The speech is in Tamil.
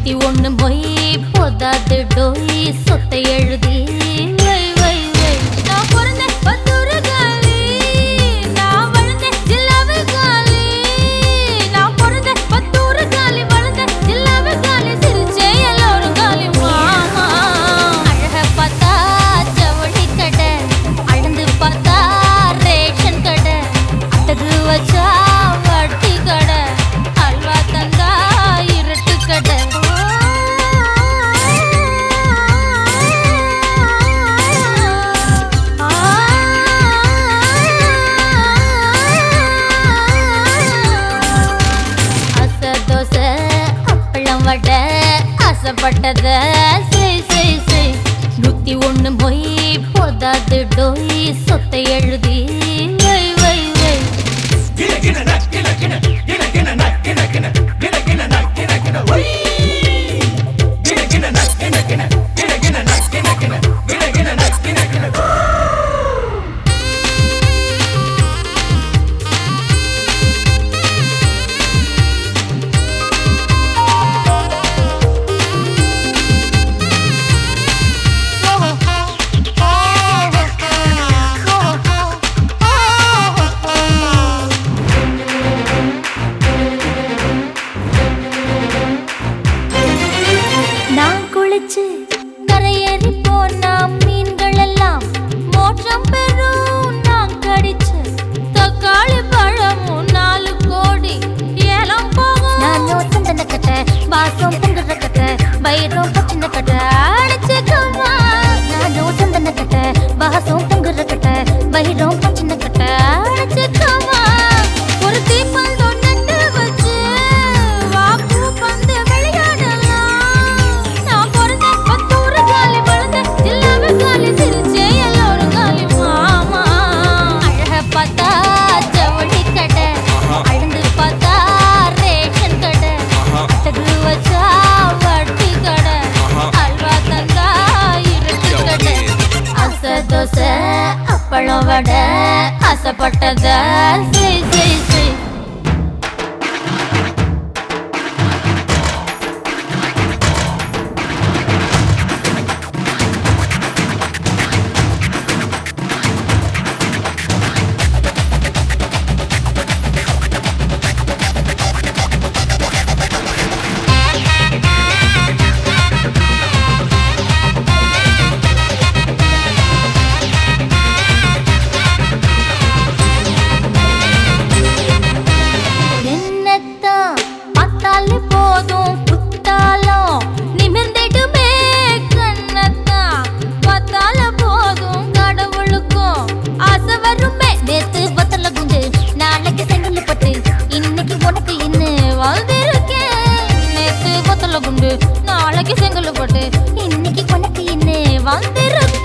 101 மொய் போதாது டோய் சொத்தை எழுதி வை வை வை நான் பிறந்த பத்தூரு காலி நான் வளர்ந்த ஜில்லாவு காலி நான் பிறந்த பத்தூரு காலி வளர்ந்த ஜில்லாவு காலி சிரிச்சே எல்லோரும் காலி மாமா அழக பார்த்தா ஜவுளி கடை அழந்து பார்த்தா ரேஷன் கடை அட்டகு வச்சா வட்டி கடை அல்வா தந்தா இருட்டு கடை ஆசைப்பட்டத செய் செய் செய் 101 மொய் போதாது டோய் சொத்தை எழுதி வை வை வை கரையேறி போனா மீன்கள் எல்லாம் மோட்சம் பெறும் நான் கடிச்சு தக்காளி பழமும் 4 கோடி ஏலம் போகும் நானும் சந்தன கட்ட பாசம் பொங்குற கட்ட பயிரும் பச்சின கட்ட அடிச்சுக்கமா நானும் சந்தன கட்ட பாசம் பொங்குற கட்ட பயிரும் பச்சின கட்ட அடிச்சுக்கமா ஒரு தீப்பந்தம் நட்டு வச்சு வாக்கு பந்து அப்பளம் வடை ஆசைப்பட்டத செய் செய் செய் நாளைக்கு செங்கல் போட்டு இன்னைக்கு உனக்கு இன்னும் வந்திருக்க